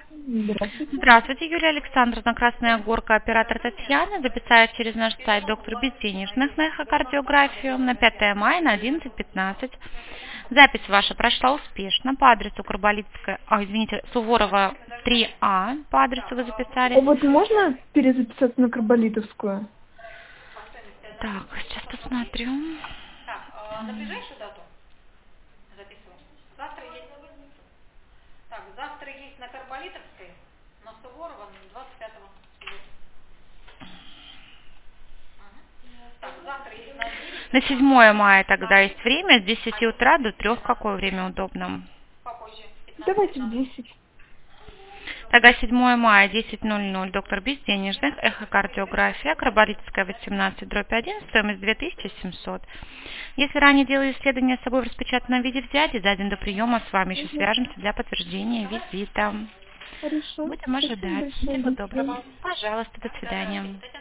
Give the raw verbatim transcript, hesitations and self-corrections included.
Здравствуйте. Здравствуйте, Юлия Александровна, Красная Горка, оператор Татьяна. Записать через наш сайт доктор Безденежных на эхокардиографию на пятое мая на одиннадцать пятнадцать. Запись ваша прошла успешно по адресу Карболитская, а, извините, Суворова три А по адресу вы А записали. вот можно перезаписаться на Карболитовскую? Так, сейчас посмотрю. Так, а на ближайшую дату записываем? Завтра есть. Так, завтра есть на Карболитовской, на Суворова, двадцать пятого. Так, завтра есть на девять. На седьмое мая тогда есть время, с десяти утра до трех. Какое время удобно? Попозже, пятнадцать. Давайте в десять. Тогда седьмое мая, десять ноль ноль, доктор Безденежных, эхокардиография, Карболитская восемнадцать, дробь один, стоимость две тысячи семьсот. Если ранее делали исследование с собой в распечатанном виде взять, и за день до приема с вами еще Угу. свяжемся для подтверждения визита. Хорошо. Будем Спасибо ожидать. большое. Всего До свидания. доброго. Пожалуйста, до свидания.